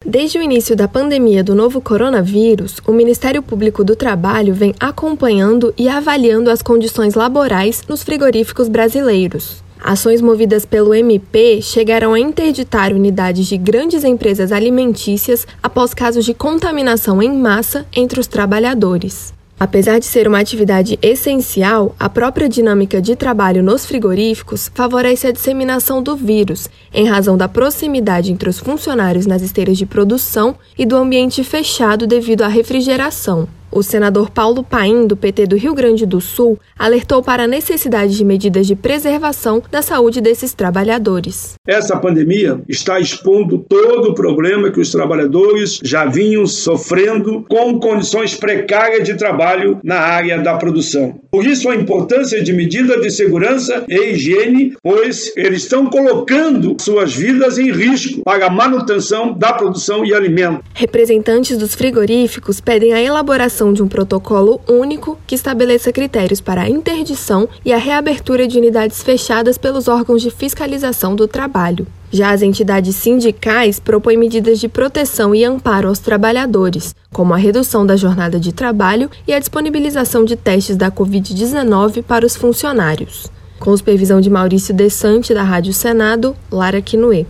Desde o início da pandemia do novo coronavírus, o Ministério Público do Trabalho vem acompanhando e avaliando as condições laborais nos frigoríficos brasileiros. Ações movidas pelo MP chegaram a interditar unidades de grandes empresas alimentícias após casos de contaminação em massa entre os trabalhadores. Apesar de ser uma atividade essencial, a própria dinâmica de trabalho nos frigoríficos favorece a disseminação do vírus, em razão da proximidade entre os funcionários nas esteiras de produção e do ambiente fechado devido à refrigeração. O senador Paulo Paim, do PT do Rio Grande do Sul, alertou para a necessidade de medidas de preservação da saúde desses trabalhadores. Essa pandemia está expondo todo o problema que os trabalhadores já vinham sofrendo com condições precárias de trabalho na área da produção. Por isso, a importância de medidas de segurança e higiene, pois eles estão colocando suas vidas em risco para a manutenção da produção e alimento. Representantes dos frigoríficos pedem a elaboração de um protocolo único que estabeleça critérios para a interdição e a reabertura de unidades fechadas pelos órgãos de fiscalização do trabalho. Já as entidades sindicais propõem medidas de proteção e amparo aos trabalhadores, como a redução da jornada de trabalho e a disponibilização de testes da Covid-19 para os funcionários. Com supervisão de Maurício Desante, da Rádio Senado, Lara Quinoe.